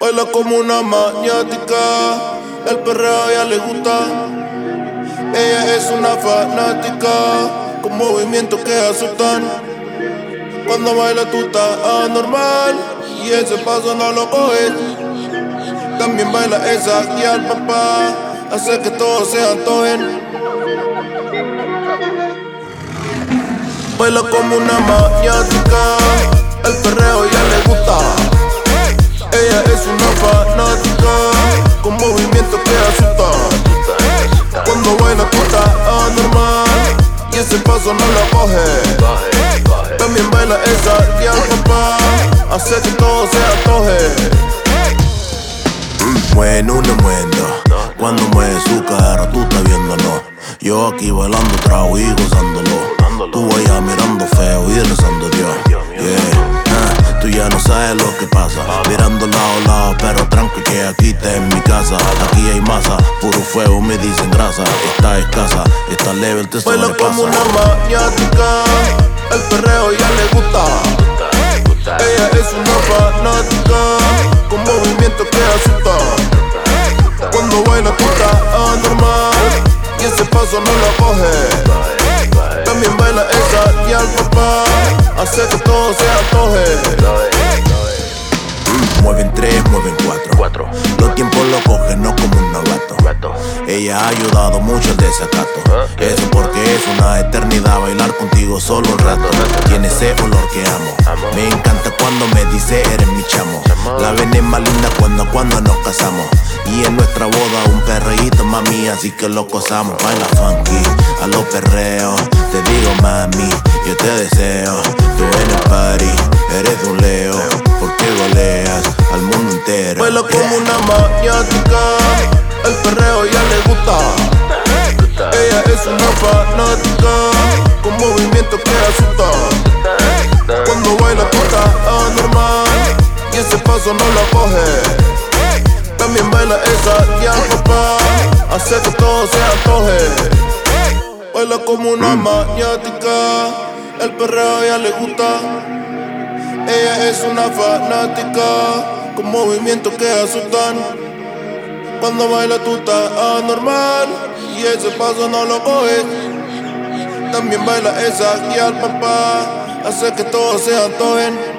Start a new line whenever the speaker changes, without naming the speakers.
Baila como una maniática, el perreo a ella le gusta. Ella es una fanática, con movimientos que asustan. Cuando baila tú estás anormal, y ese paso no lo coges. También baila esa y al papá, hace que todos se antojen. Baila como una maniática, el perreo ya le gusta. Ella es una fanática, con movimientos que asustan. Cuando baila tú estás anormal, y ese paso no lo coge. También baila esa y al papá, hace que todo se antoje.
Mueve uno muendo, cuando mueve su cara tú estás viéndolo. Yo aquí bailando trago y gozándolo. Tú allá mirando feo y rezando a Dios. Yeah, tú ya no sabes lo que pasa. Mirando lado a lado, pero tranqui que aquí está en mi casa. Aquí hay masa, puro fuego me dicen grasa. Está escasa, está leve, te sobrepasa.
Baila como una maniática, el perreo ya le gusta. Ella es una fanática, con movimientos que asustan. Cuando baila tú estás anormal, y ese paso no lo coge. También baila esa y al papá, hace que todo se antoje.
Mueven tres, mueven cuatro. Los tiempos lo cogen, no como un novato. Ella ha ayudado mucho el desacato. Eso porque es una eternidad bailar contigo solo un rato. Tiene ese olor que amo. Me encanta cuando me dice eres mi chamo. La ven es más linda cuando nos casamos. Y en nuestra boda un perreíto, mami, así que lo gozamos. Baila funky, a los perreos. Te digo mami, yo te deseo. Tú en el party, eres de un leo. Porque goleas al mundo entero.
Baila como una maniática, el perreo ya le gusta. Ella es una fanática, con movimientos que asustan. Cuando baila tú estás anormal, y ese paso no lo coge. También baila esa y al papá, hace que todo se antoje. Baila como una maniática, el perreo ya le gusta. Ella es una fanática, con movimientos que asustan. Cuando baila tú estás anormal, y ese paso no lo coges. También baila esa y al papá, hace que todos se antojen.